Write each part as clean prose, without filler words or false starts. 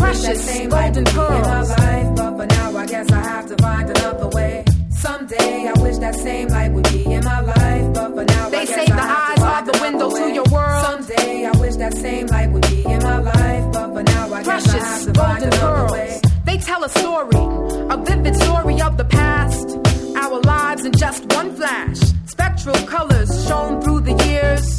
precious golden pearls. In my life, but for now I guess I have to find another way. Someday I wish that same light would be in my life, but for now they say the eyes are the window to your world. Someday I wish that same light would be in my life, but for now I guess I have to find another way. They tell a story, a vivid story of the past. Our lives in just one flash. Spectral colors shown through the years.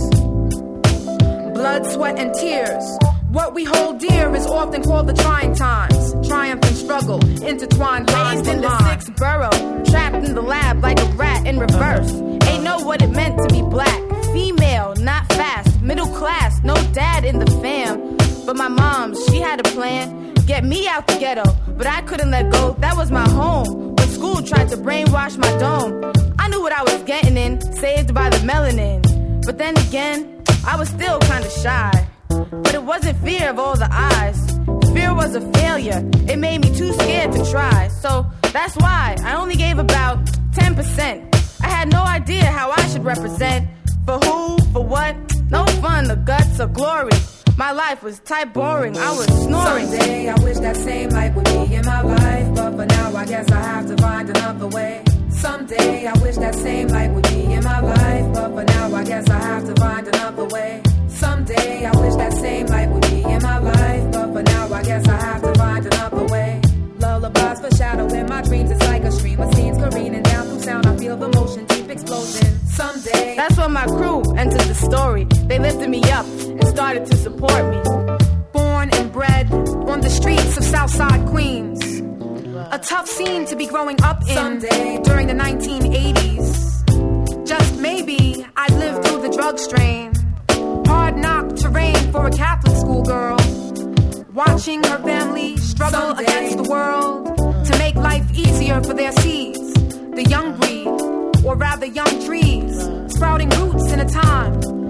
Blood, sweat, and tears. What we hold dear is often called the trying times. Triumph and struggle, intertwined. Raised in the 6th borough, trapped in the lab like a rat in reverse. Ain't know what it meant to be black. Female, not fast, middle class, no dad in the fam. But my mom, she had a plan. Get me out the ghetto, but I couldn't let go. That was my home. When school tried to brainwash my dome, I knew what I was getting in, saved by the melanin. But then again, I was still kinda shy. But it wasn't fear of all the eyes. Fear was a failure. It made me too scared to try. So that's why I only gave about 10%. I had no idea how I should represent. For who, for what, no fun, the guts or glory. My life was type boring, I was snoring. Someday I wish that same light would be in my life, but for now I guess I have to find another way. Someday I wish that same light would be in my life, but for now I guess I have to find another way. Someday I wish that same light would be in my life, but for now I guess I have to find another way. Lullabies foreshadowing my dreams, it's like a stream of scenes careening down through sound. I feel the motion, deep explosion. Someday. That's when my crew entered the story. They lifted me up and started to support me. Born and bred on the streets of Southside Queens. A tough scene to be growing up in. Someday. During the 1980s. Just maybe I'd live through the drug strain. Hard knock terrain for a Catholic schoolgirl. Watching her family struggle Someday. against the world to make life easier for their seeds. The young breed, or rather young trees, sprouting roots in a time